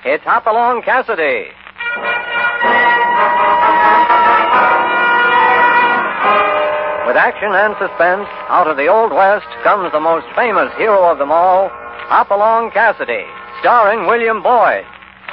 It's Hopalong Cassidy. With action and suspense, out of the Old West comes the most famous hero of them all, Hopalong Cassidy, starring William Boyd.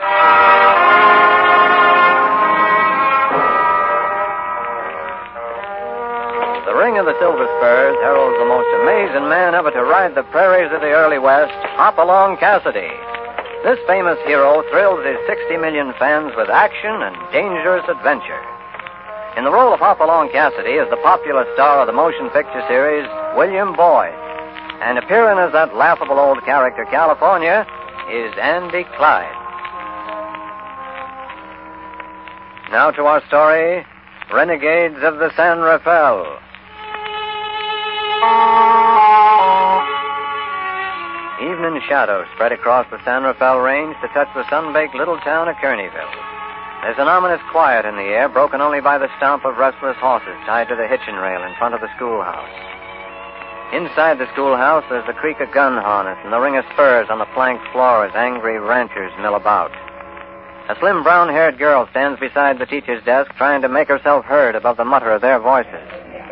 The ring of the Silver Spurs heralds the most amazing man ever to ride the prairies of the early West, Hopalong Cassidy. This famous hero thrills his 60 million fans with action and dangerous adventure. In the role of Hopalong Cassidy is the popular star of the motion picture series, William Boyd. And appearing as that laughable old character, California, is Andy Clyde. Now to our story, Renegades of the San Rafael. Evening shadows spread across the San Rafael Range to touch the sun-baked little town of Kearneyville. There's an ominous quiet in the air, broken only by the stomp of restless horses tied to the hitching rail in front of the schoolhouse. Inside the schoolhouse, there's the creak of gun harness and the ring of spurs on the planked floor as angry ranchers mill about. A slim brown-haired girl stands beside the teacher's desk, trying to make herself heard above the mutter of their voices.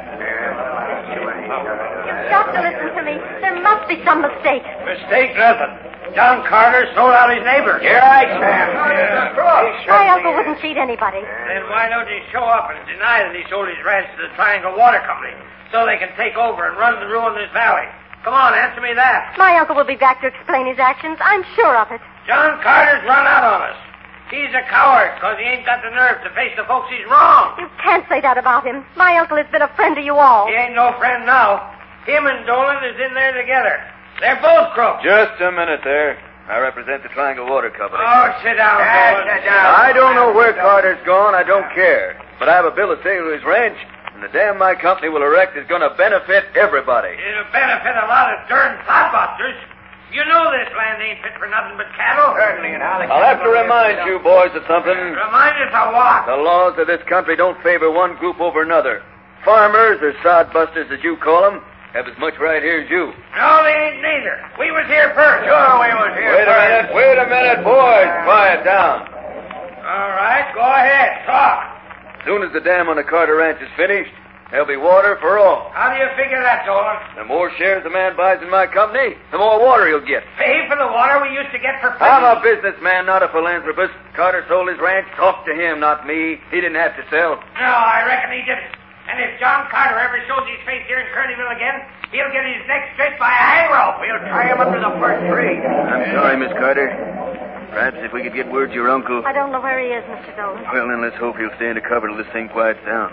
You've got to listen to me. There must be some mistake. Mistake nothing. John Carter sold out his neighbor. Here I stand. My uncle wouldn't cheat anybody. Then why don't he show up and deny that he sold his ranch to the Triangle Water Company so they can take over and run and ruin this valley? Come on, answer me that. My uncle will be back to explain his actions. I'm sure of it. John Carter's run out on us. He's a coward because he ain't got the nerve to face the folks he's wronged. You can't say that about him. My uncle has been a friend to you all. He ain't no friend now. Him and Dolan is in there together. They're both crooks. Just a minute there. I represent the Triangle Water Company. Oh, sit down, Dolan. Sit down. I don't know where Carter's gone. I don't care. But I have a bill of sale to his ranch, and the dam my company will erect is going to benefit everybody. It'll benefit a lot of darn clodbusters. You know this land ain't fit for nothing but cattle. Certainly, and I'll have to remind you boys of something. Remind us of what? The laws of this country don't favor one group over another. Farmers, or sodbusters as you call them, have as much right here as you. No, they ain't neither. We was here first. Sure, we was here first. Wait a minute, boys. Quiet down. All right, go ahead. Talk. As soon as the dam on the Carter Ranch is finished, there'll be water for all. How do you figure that, Dolan? The more shares the man buys in my company, the more water he'll get. Pay for the water we used to get for free? I'm a businessman, not a philanthropist. Carter sold his ranch. Talk to him, not me. He didn't have to sell. No, I reckon he didn't. And if John Carter ever shows his face here in Kearneyville again, he'll get his neck stretched by a hang rope. We'll tie him up to the first tree. I'm sorry, Miss Carter. Perhaps if we could get word to your uncle. I don't know where he is, Mr. Dolan. Well, then let's hope he'll stay under cover till this thing quiets down.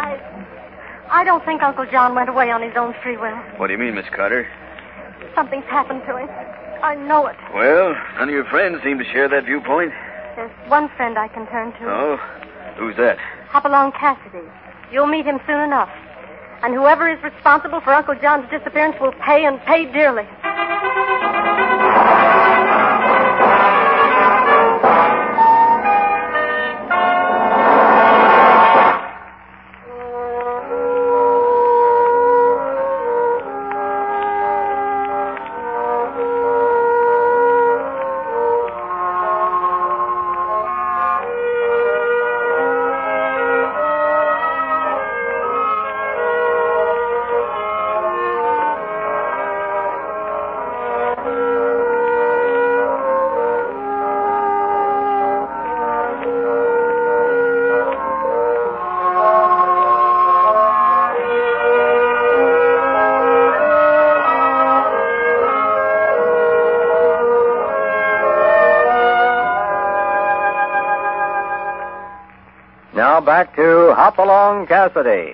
I don't think Uncle John went away on his own free will. What do you mean, Miss Carter? Something's happened to him. I know it. Well, none of your friends seem to share that viewpoint. There's one friend I can turn to. Oh? Who's that? Hopalong Cassidy. You'll meet him soon enough. And whoever is responsible for Uncle John's disappearance will pay, and pay dearly. Now back to Hopalong Cassidy.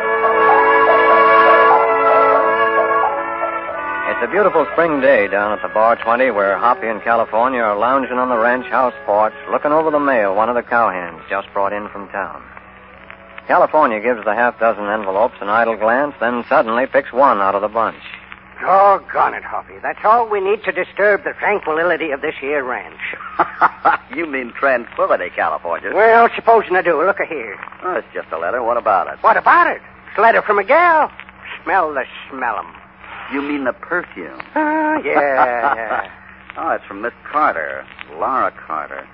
It's a beautiful spring day down at the Bar 20 where Hoppy and California are lounging on the ranch house porch looking over the mail one of the cowhands just brought in from town. California gives the half-dozen envelopes an idle glance, then suddenly picks one out of the bunch. Doggone it, Hoppy. That's all we need to disturb the tranquility of this here ranch. You mean tranquility, California? Well, supposing I do. Look here. Oh, it's just a letter. What about it? What about it? It's a letter from a gal. Smell the smell 'em. You mean the perfume? Yeah. Oh, it's from Miss Carter, Laura Carter.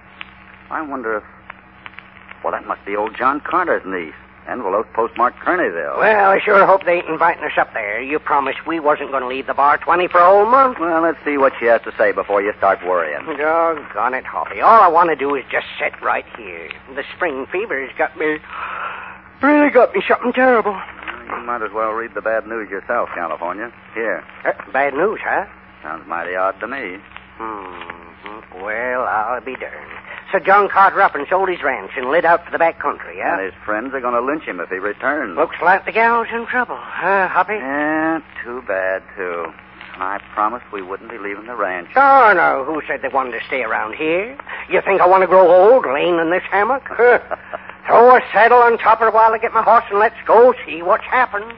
I wonder if... Well, that must be old John Carter's niece. Envelope postmarked Kearneyville. Well, I sure hope they ain't inviting us up there. You promised we wasn't going to leave the bar 20 for a whole month. Well, let's see what she has to say before you start worrying. Doggone it, Hoppy. All I want to do is just sit right here. The spring fever's got me... really got me something terrible. You might as well read the bad news yourself, California. Here. Bad news, huh? Sounds mighty odd to me. Well, I'll be darned. So John Carter up and sold his ranch and lit out for the back country, huh? And his friends are going to lynch him if he returns. Looks like the gal's in trouble, huh, Hoppy? Yeah, too bad, too. I promised we wouldn't be leaving the ranch. Oh, no. Who said they wanted to stay around here? You think I want to grow old laying in this hammock? Throw a saddle on top of it while I get my horse and let's go see what's happened.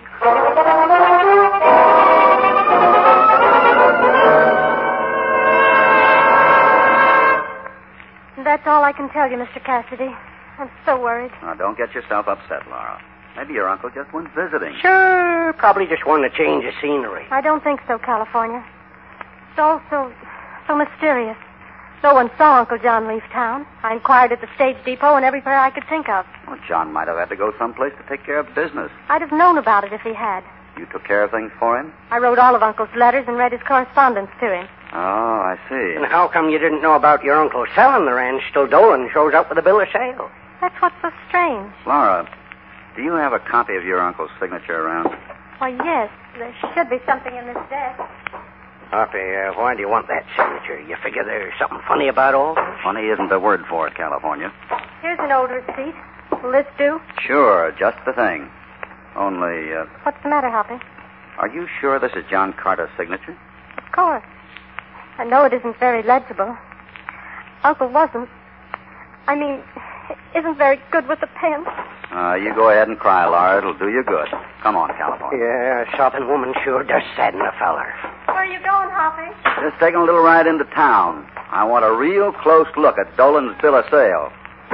That's all I can tell you, Mr. Cassidy. I'm so worried. Now, don't get yourself upset, Laura. Maybe your uncle just went visiting. Sure. Probably just wanted to change the scenery. I don't think so, California. It's all so mysterious. No one saw Uncle John leave town. I inquired at the stage depot and everywhere I could think of. Well, John might have had to go someplace to take care of business. I'd have known about it if he had. You took care of things for him? I wrote all of Uncle's letters and read his correspondence to him. Oh, I see. And how come you didn't know about your uncle selling the ranch till Dolan shows up with a bill of sale? That's what's so strange. Laura, do you have a copy of your uncle's signature around? Why, yes. There should be something in this desk. Hoppy, why do you want that signature? You figure there's something funny about all this? Funny isn't the word for it, California. Here's an old receipt. Will this do? Sure, just the thing. Only, What's the matter, Hoppy? are you sure this is John Carter's signature? Of course. I know it isn't very legible. Uncle wasn't. I mean, isn't very good with the pen. You go ahead and cry, Laura. It'll do you good. Come on, California. Yeah, a sopping woman sure does sadden a feller. Where are you going, Hoppy? Just taking a little ride into town. I want a real close look at Dolan's bill of sale.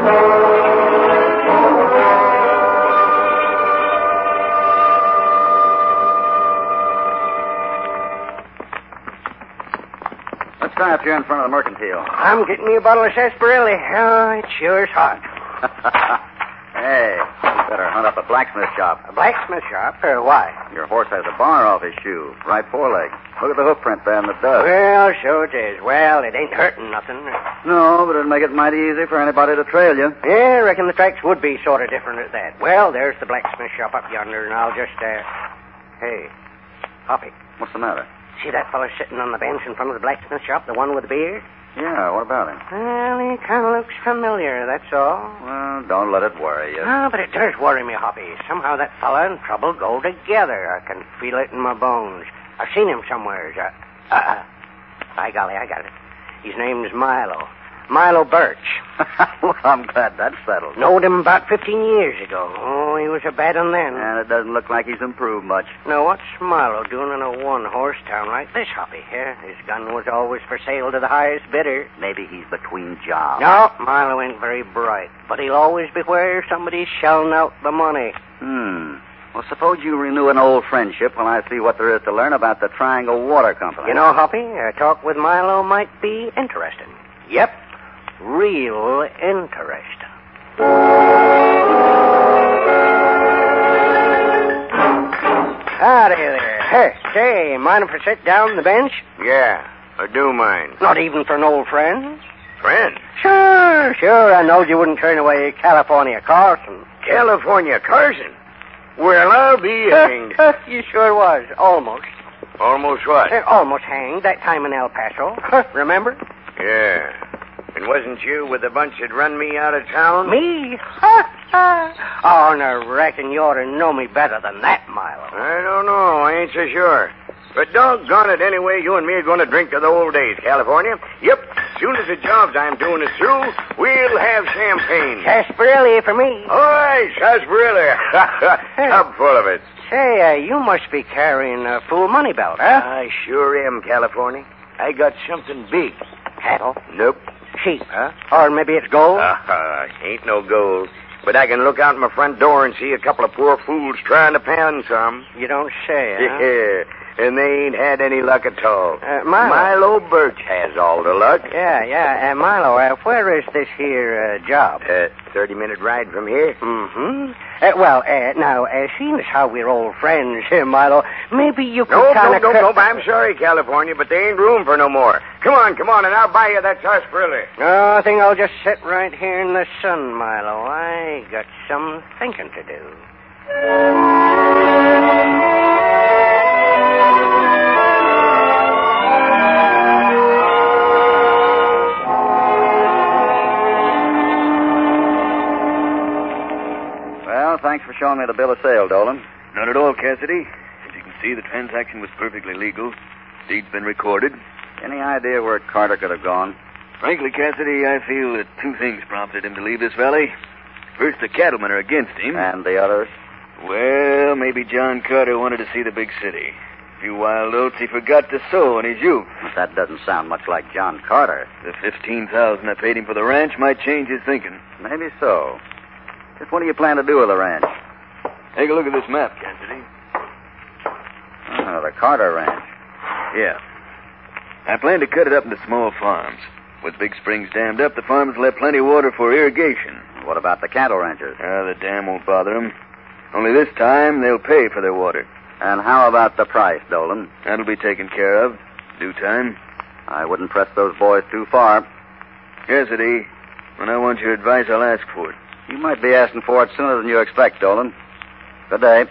Let's try up here in front of the mercantile. I'm getting me a bottle of sarsaparilla. Oh, it sure is hot. Hey, you better hunt up a blacksmith shop. A blacksmith shop? Why? Your horse has a bar off his shoe, right foreleg. Look at the hoof print there in the dust. Well, so it is. Well, it ain't hurting nothing. No, but it'd make it mighty easy for anybody to trail you. Yeah, I reckon the tracks would be sort of different at that. Well, there's the blacksmith shop up yonder, and I'll just, Hey, Hoppy, What's the matter? see that fella sitting on the bench in front of the blacksmith shop, the one with the beard? Yeah, what about him? Well, he kind of looks familiar, that's all. Well, don't let it worry you. Oh, but it does worry me, Hoppy. Somehow that fella and trouble go together. I can feel it in my bones. I've seen him somewhere. By golly, I got it. His name's Milo. Milo Birch. Well, I'm glad that's settled. Knowed him about 15 years ago. Oh, he was a bad one then. And it doesn't look like he's improved much. Now, what's Milo doing in a one-horse town like this, Hoppy? His gun was always for sale to the highest bidder. Maybe he's between jobs. No, Milo ain't very bright, but he'll always be where somebody's shelling out the money. Well, suppose you renew an old friendship while I see what there is to learn about the Triangle Water Company. You know, Hoppy, a talk with Milo might be interesting. Yep, real interesting. Howdy there. Hey, say, mind if I sit down on the bench? Yeah, I do mind. Not even for an old friend? Friend? Sure. I knowed you wouldn't turn away California Carson. California Carson? Well, I'll be hanged. You sure was. Almost. Almost what? Almost hanged that time in El Paso. Remember? Yeah. And wasn't you with the bunch that run me out of town? Me? Oh, no, reckon you ought to know me better than that, Milo. I don't know. I ain't so sure. But doggone it, anyway, you and me are going to drink to the old days, California. Yep. Soon as the jobs I'm doing is through, we'll have champagne. Sarsaparilla for me. All right, sarsaparilla. Tub full of it. Say, you must be carrying a full money belt, huh? I sure am, California. I got something big. Cattle? Nope. Sheep, huh? Or maybe it's gold? Ain't no gold. But I can look out my front door and see a couple of poor fools trying to pound some. You don't say, huh? Yeah. And they ain't had any luck at all. Milo. Birch has all the luck. Yeah. Milo, where is this here job? 30-minute ride from here. Mm-hmm. Now, seeing as how we're old friends here, Milo, maybe you could No, kind I'm sorry, California, but there ain't room for no more. Come on, and I'll buy you that sarsaparilla. No, I think I'll just sit right here in the sun, Milo. I got some thinking to do. Thanks for showing me the bill of sale, Dolan. Not at all, Cassidy. As you can see, the transaction was perfectly legal. Deed's been recorded. Any idea where Carter could have gone? Frankly, Cassidy, I feel that two things prompted him to leave this valley. First, the cattlemen are against him. And the others? Well, maybe John Carter wanted to see the big city. A few wild oats he forgot to sow in his youth. That doesn't sound much like John Carter. The $15,000 I paid him for the ranch might change his thinking. Maybe so. Just what do you plan to do with the ranch? Take a look at this map, Cassidy. Oh, the Carter ranch. Yeah. I plan to cut it up into small farms. With big springs dammed up, the farms will have plenty of water for irrigation. What about the cattle ranchers? The dam won't bother them. Only this time, they'll pay for their water. And how about the price, Dolan? That'll be taken care of. Due time. I wouldn't press those boys too far. Cassidy, when I want your advice, I'll ask for it. You might be asking for it sooner than you expect, Dolan. Good day.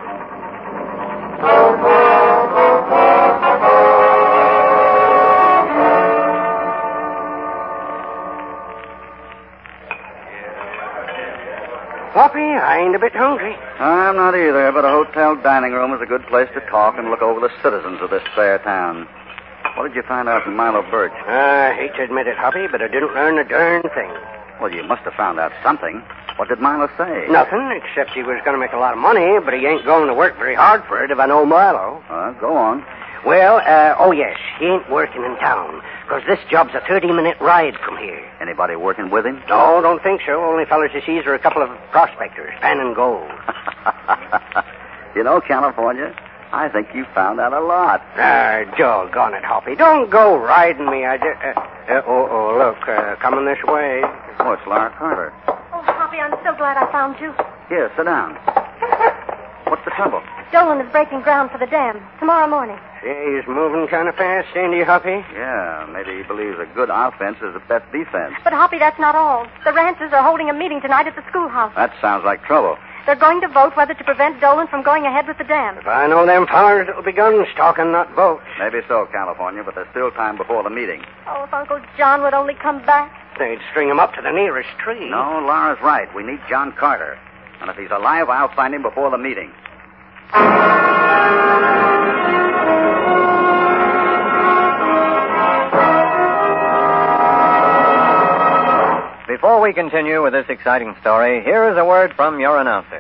Floppy, I ain't a bit hungry. I'm not either, but a hotel dining room is a good place to talk and look over the citizens of this fair town. What did you find out from Milo Birch? I hate to admit it, Hoppy, but I didn't learn a darn thing. Well, you must have found out something. What did Milo say? Nothing, except he was going to make a lot of money, but he ain't going to work very hard for it if I know Milo. Go on. Well, yes, he ain't working in town, because this job's a 30-minute ride from here. Anybody working with him? No, don't think so. Only fellas he sees are a couple of prospectors, panning gold. You know, California, I think you found out a lot. Doggone it, Hoppy. Don't go riding me. Look, coming this way. Oh, it's Laura Carter. Oh, Hoppy, I'm so glad I found you. Here, sit down. What's the trouble? Dolan is breaking ground for the dam tomorrow morning. He's moving kind of fast, ain't he, Hoppy? Yeah, maybe he believes a good offense is the best defense. But, Hoppy, that's not all. The ranchers are holding a meeting tonight at the schoolhouse. That sounds like trouble. They're going to vote whether to prevent Dolan from going ahead with the dam. If I know them fellers, it'll be guns talking, not votes. Maybe so, California, but there's still time before the meeting. Oh, if Uncle John would only come back. They'd string him up to the nearest tree. No, Laura's right. We need John Carter. And if he's alive, I'll find him before the meeting. Before we continue with this exciting story, here is a word from your announcer.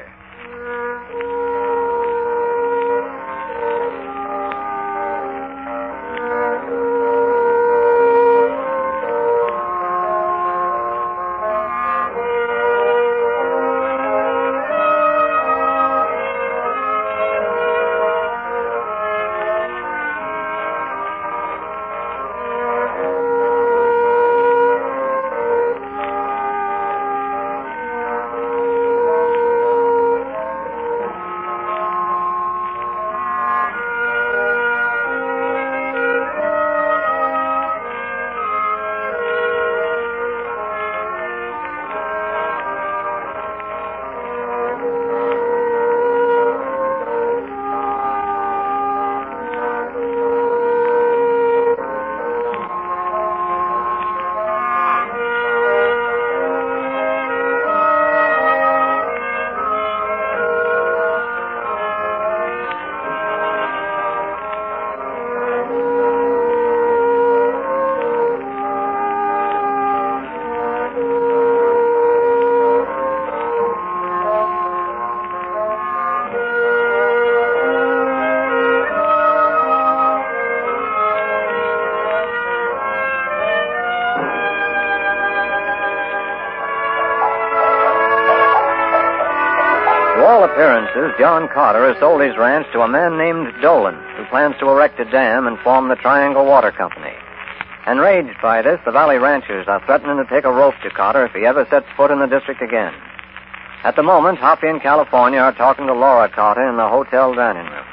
To all appearances, John Carter has sold his ranch to a man named Dolan, who plans to erect a dam and form the Triangle Water Company. Enraged by this, the Valley ranchers are threatening to take a rope to Carter if he ever sets foot in the district again. At the moment, Hoppy and California are talking to Laura Carter in the hotel dining room.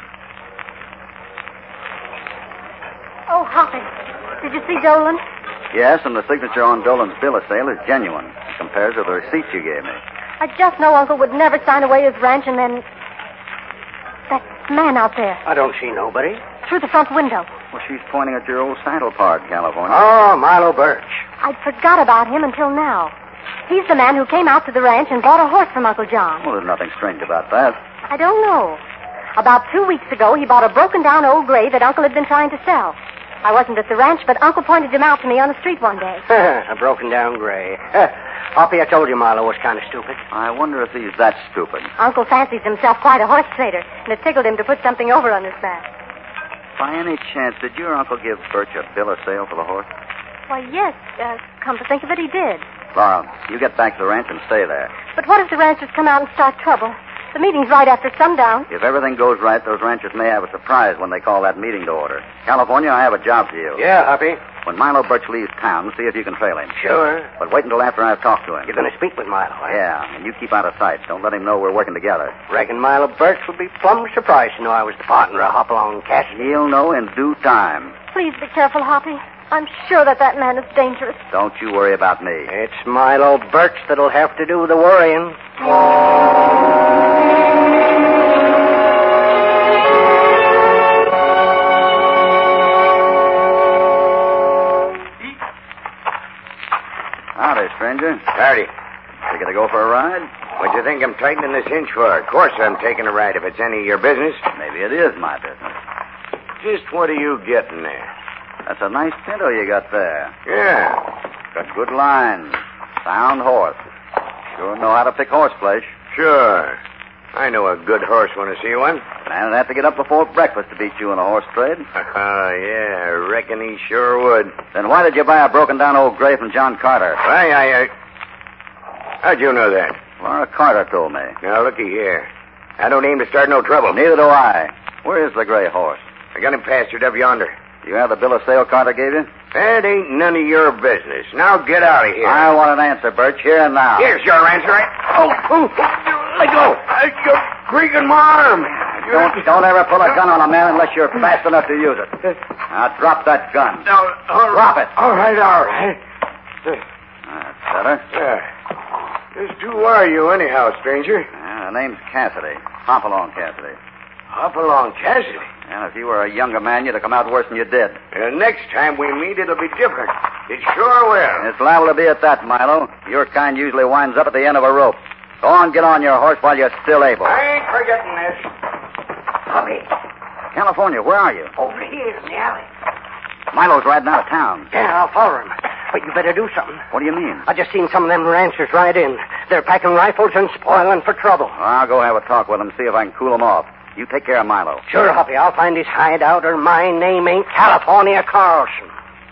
Oh, Hoppy, did you see Dolan? Yes, and the signature on Dolan's bill of sale is genuine. It compares with the receipt you gave me. I just know Uncle would never sign away his ranch and then... That man out there, I don't see nobody. through the front window. Well, she's pointing at your old saddle park, California. Oh, Milo Birch. I'd forgot about him until now. He's the man who came out to the ranch and bought a horse from Uncle John. Well, there's nothing strange about that. I don't know. About 2 weeks ago, he bought a broken-down old gray that Uncle had been trying to sell. I wasn't at the ranch, but Uncle pointed him out to me on the street one day. A broken-down gray. Hoppy, I told you Milo was kind of stupid. I wonder if he's that stupid. Uncle fancies himself quite a horse trader, and it tickled him to put something over on his back. By any chance, did your uncle give Birch a bill of sale for the horse? Why, yes. Come to think of it, he did. Laura, you get back to the ranch and stay there. But what if the ranchers come out and start trouble? The meeting's right after sundown. If everything goes right, those ranchers may have a surprise when they call that meeting to order. California, I have a job for you. Yeah, Hoppy. When Milo Birch leaves town, see if you can trail him. Sure. But wait until after I've talked to him. You're going to speak with Milo, eh? Yeah, and you keep out of sight. Don't let him know we're working together. Reckon Milo Birch would be plumb surprised to know I was the partner of Hopalong Cassidy. He'll know in due time. Please be careful, Hoppy. I'm sure that man is dangerous. Don't you worry about me. It's Milo Birch that'll have to do the worrying. Howdy, stranger. Howdy. You gonna go for a ride? What do you think I'm tightening this hinge for? Of course I'm taking a ride if it's any of your business. Maybe it is my business. Just what are you getting there? That's a nice pinto you got there. Yeah. Got good lines. Sound horse. Sure know how to pick horse flesh. Sure. I know a good horse when I see one. Man would have to get up before breakfast to beat you in a horse trade. Oh, yeah, I reckon he sure would. Then why did you buy a broken-down old gray from John Carter? Why, how'd you know that? Laura Carter told me. Now, looky here. I don't aim to start no trouble. Neither do I. Where is the gray horse? I got him pastured up yonder. You have the bill of sale Carter gave you? That ain't none of your business. Now get out of here. I want an answer, Birch, here and now. Here's your answer. Let go. You're breaking my arm. Don't ever pull a gun on a man unless you're fast enough to use it. Now drop that gun. No, Drop it. All right. That's better. Just who are you anyhow, stranger? The name's Cassidy. Hopalong Cassidy. Hopalong Cassidy. And if you were a younger man, you'd have come out worse than you did. Next time we meet, it'll be different. It sure will. It's liable to be at that, Milo. Your kind usually winds up at the end of a rope. Go on, get on your horse while you're still able. I ain't forgetting this. Hoppy. California, where are you? Over here in the alley. Milo's riding out of town. Yeah, I'll follow him. But you better do something. What do you mean? I just seen some of them ranchers ride in. They're packing rifles and spoiling for trouble. I'll go have a talk with them, see if I can cool them off. You take care of Milo. Sure, Hoppy. I'll find his hideout, or my name ain't California Carlson.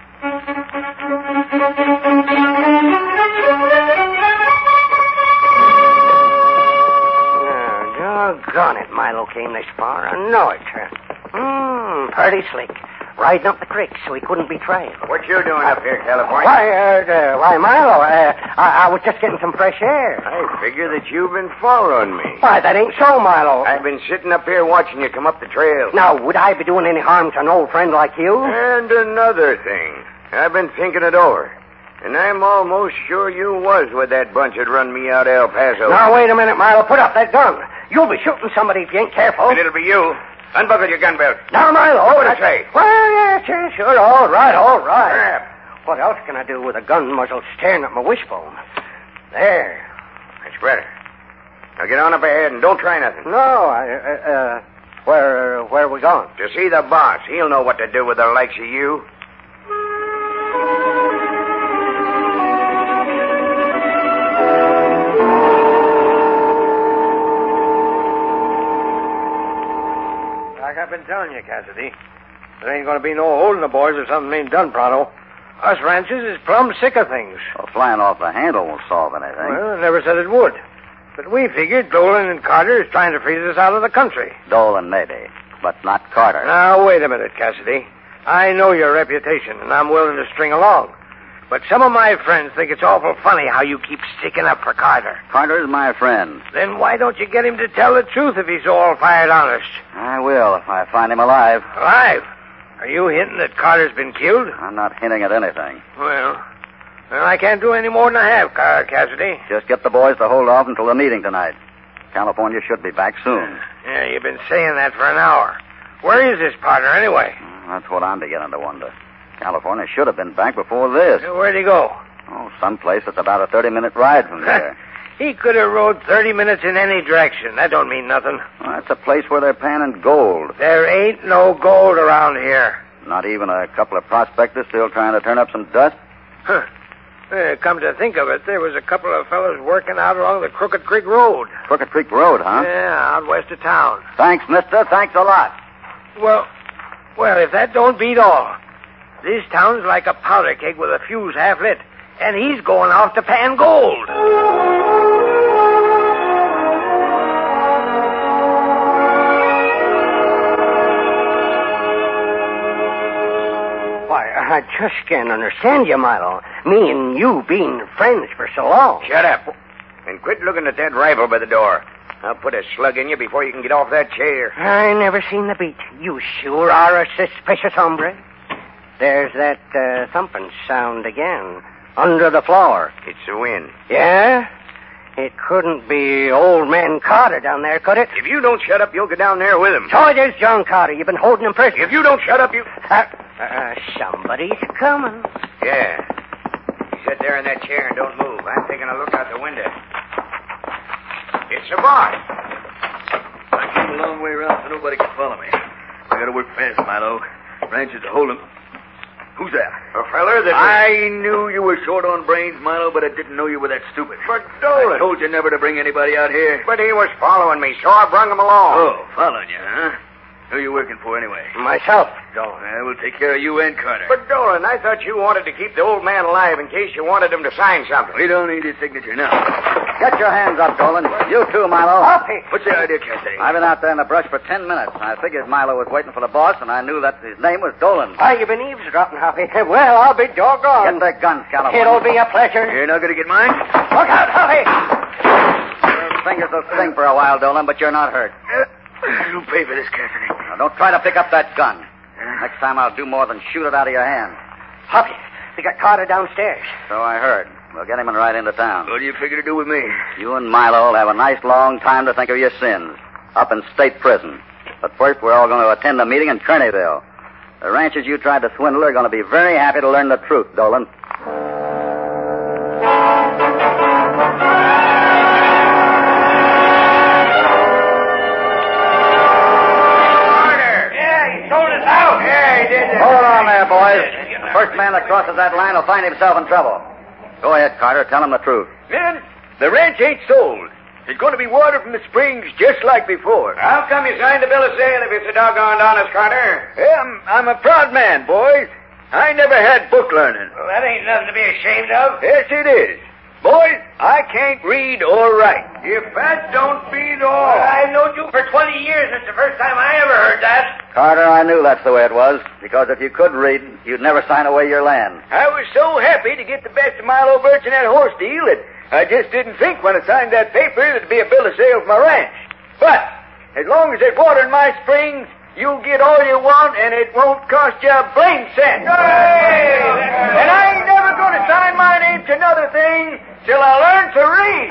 Doggone it, Milo came this far. I know it. Pretty slick. Riding up the creek so he couldn't be trailed. What you doing up here, California? Why, Milo, I was just getting some fresh air. I figure that you've been following me. Why, that ain't so, Milo. I've been sitting up here watching you come up the trail. Now, would I be doing any harm to an old friend like you? And another thing. I've been thinking it over. And I'm almost sure you was with that bunch that run me out of El Paso. Now, wait a minute, Milo. Put up that gun. You'll be shooting somebody if you ain't careful. And it'll be you. Unbuckle your gun belt. Now, Milo. What did I say? Well, yeah, sure. All right. What else can I do with a gun muzzle staring at my wishbone? There. That's better. Now get on up ahead and don't try nothing. No, where are we going? To see the boss. He'll know what to do with the likes of you. Like I've been telling you, Cassidy, there ain't going to be no holding the boys if something ain't done pronto. Us ranchers is plumb sick of things. Well, flying off the handle won't solve anything. Well, I never said it would. But we figured Dolan and Carter is trying to freeze us out of the country. Dolan, maybe, but not Carter. Now, wait a minute, Cassidy. I know your reputation, and I'm willing to string along. But some of my friends think it's awful funny how you keep sticking up for Carter. Carter's my friend. Then why don't you get him to tell the truth if he's all fired honest? I will if I find him alive. Alive? Are you hinting that Carter's been killed? I'm not hinting at anything. Well, I can't do any more than I have, Cassidy. Just get the boys to hold off until the meeting tonight. California should be back soon. Yeah, you've been saying that for an hour. Where is this partner, anyway? That's what I'm beginning to wonder. California should have been back before this. Where'd he go? Oh, someplace that's about a 30-minute ride from there. He could have rode 30 minutes in any direction. That don't mean nothing. Well, that's a place where they're panning gold. There ain't no gold around here. Not even a couple of prospectors still trying to turn up some dust? Huh. Come to think of it, there was a couple of fellas working out along the Crooked Creek Road. Crooked Creek Road, huh? Yeah, out west of town. Thanks, mister. Thanks a lot. Well, if that don't beat all. This town's like a powder keg with a fuse half lit, and he's going off to pan gold. Why, I just can't understand you, Milo. Me and you being friends for so long. Shut up. And quit looking at that rifle by the door. I'll put a slug in you before you can get off that chair. I never seen the beat. You sure are a suspicious hombre. There's that thumping sound again. Under the floor. It's the wind. Yeah? It couldn't be old man Carter down there, could it? If you don't shut up, you'll go down there with him. So it is John Carter. You've been holding him prisoner. If you don't shut up, you... Somebody's coming. Yeah. You sit there in that chair and don't move. I'm taking a look out the window. It's the boss. I came a long way around so nobody can follow me. I gotta work fast, Milo. Ranch is to hold him. Who's that? A feller that... I knew you were short on brains, Milo, but I didn't know you were that stupid. But Dolan... I told you never to bring anybody out here. But he was following me, so I brung him along. Oh, following you, huh? Who you working for, anyway? Myself, Dolan. I will take care of you and Carter. But, Dolan, I thought you wanted to keep the old man alive in case you wanted him to sign something. We don't need his signature now. Get your hands up, Dolan. You too, Milo. Okay. What's your idea, Cassidy? I've been out there in the brush for 10 minutes. I figured Milo was waiting for the boss, and I knew that his name was Dolan. Why, you've been eavesdropping, Hoppy. Well, I'll be doggone. Get their guns, California. It'll be a pleasure. You're not going to get mine? Look out, Hoppy. Your fingers will sting for a while, Dolan, but you're not hurt. You'll pay for this, Cassidy. Now, don't try to pick up that gun. Next time I'll do more than shoot it out of your hand. Hoppy, they got Carter downstairs. So I heard. We'll get him and ride into town. What do you figure to do with me? You and Milo will have a nice long time to think of your sins. Up in state prison. But first, we're all going to attend a meeting in Kearneyville. The ranchers you tried to swindle are going to be very happy to learn the truth, Dolan. Hold on there, boys. The first man that crosses that line will find himself in trouble. Go ahead, Carter. Tell him the truth. Men, the ranch ain't sold. There's going to be water from the springs just like before. How come you signed a bill of sale if it's a doggone honest, Carter? I'm a proud man, boys. I never had book learning. Well, that ain't nothing to be ashamed of. Yes, it is. Boys, I can't read or write. If that don't beat all. Well, I've known you for 20 years. It's the first time I ever heard that. Carter, I knew that's the way it was. Because if you could read, you'd never sign away your land. I was so happy to get the best of Milo Birch in that horse deal that I just didn't think when I signed that paper there'd be a bill of sale for my ranch. But as long as there's water in my springs, you'll get all you want, and it won't cost you a blame cent. Hey! And I ain't never going to sign my name to another thing till I learn to read.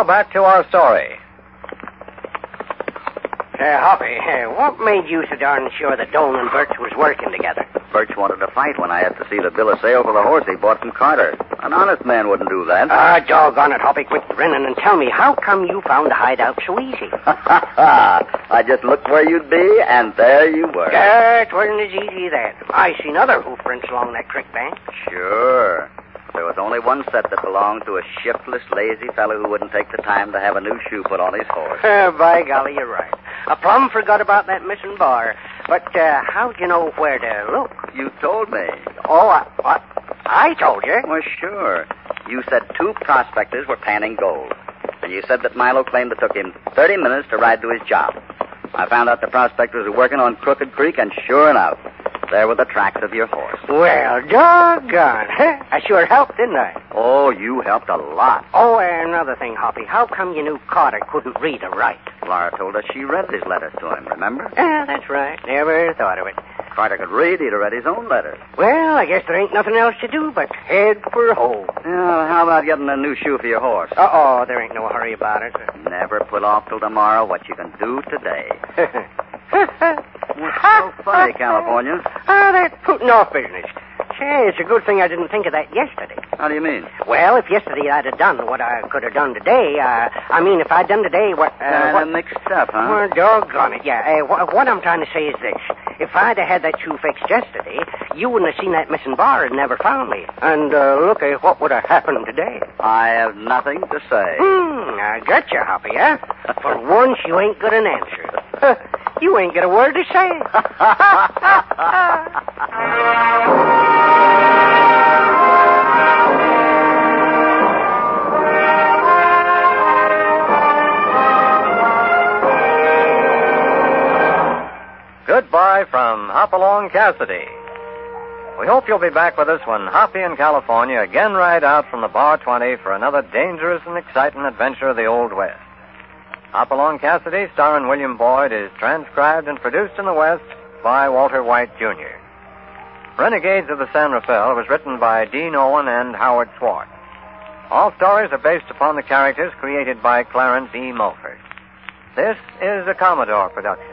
now back to our story. Hoppy, what made you so darn sure that Dolan and Birch was working together? Birch wanted to fight when I had to see the bill of sale for the horse he bought from Carter. An honest man wouldn't do that. Doggone it, Hoppy, quit grinning and tell me, how come you found the hideout so easy? I just looked where you'd be, and there you were. It wasn't as easy then. I seen other hoof prints along that creek bank. Sure. There was only one set that belonged to a shiftless, lazy fellow who wouldn't take the time to have a new shoe put on his horse. By golly, you're right. I plumb forgot about that missing bar. But how'd you know where to look? You told me. Oh, what? I told you? Well, sure. You said 2 prospectors were panning gold. And you said that Milo claimed it took him 30 minutes to ride to his job. I found out the prospectors were working on Crooked Creek, and sure enough, there were the tracks of your horse. Well, doggone. I sure helped, didn't I? Oh, you helped a lot. Oh, another thing, Hoppy. How come you knew Carter couldn't read or write? Laura told us she read his letters to him, remember? Yeah, that's right. Never thought of it. Carter could read, he'd have read his own letters. Well, I guess there ain't nothing else to do but head for home. Yeah, how about getting a new shoe for your horse? Uh-oh, there ain't no hurry about it. Never put off till tomorrow what you can do today. What's so funny, California? That putting off business. Say, it's a good thing I didn't think of that yesterday. How do you mean? Well, if yesterday I'd have done what I could have done today, if I'd done today what... Kinda mixed up, huh? Well, doggone it, yeah. What I'm trying to say is this. If I'd have had that shoe fixed yesterday, you wouldn't have seen that missing bar and never found me. And look at what would have happened today. I have nothing to say. I got you, Hoppy, huh? For once, you ain't got an answer. You ain't got a word to say. Goodbye from Hopalong Cassidy. We hope you'll be back with us when Hoppy and California again ride out from the Bar 20 for another dangerous and exciting adventure of the Old West. Hopalong Cassidy, starring William Boyd, is transcribed and produced in the West by Walter White, Jr. Renegades of the San Rafael was written by Dean Owen and Howard Swart. All stories are based upon the characters created by Clarence E. Mulford. This is a Commodore production.